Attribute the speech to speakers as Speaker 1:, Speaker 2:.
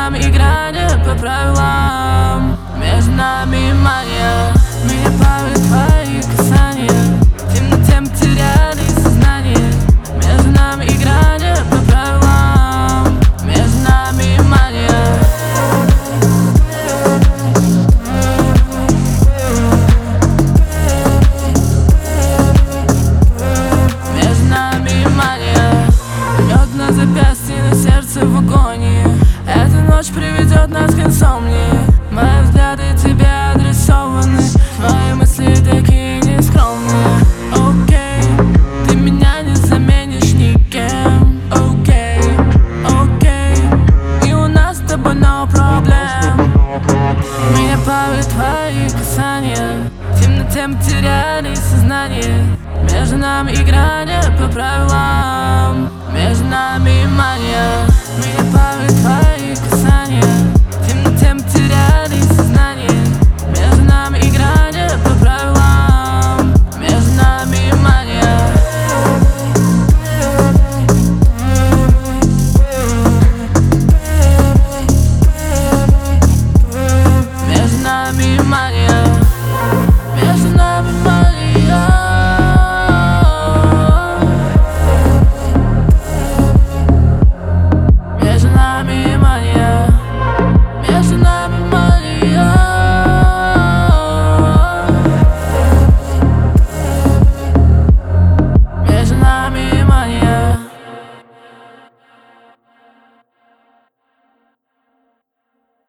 Speaker 1: нами игра не по правилам. Между нами мания. Меня плавят твои касания. В темноте мы теряли сознание. Между нами игра не по правилам. Между нами мания. Между нами мания. Мед на запястье, на сердце в агонии. Эта ночь приведет нас к инсомнии. Мои взгляды тебе адресованы. Твои мысли такие нескромные. Окей, ты меня не заменишь никем. Окей, окей, и у нас с тобой no problem. Меня плавят твои касания. В темноте мы теряли сознание. Между нами игра не по правилам. Между нами мания. Меня плавят твои касания.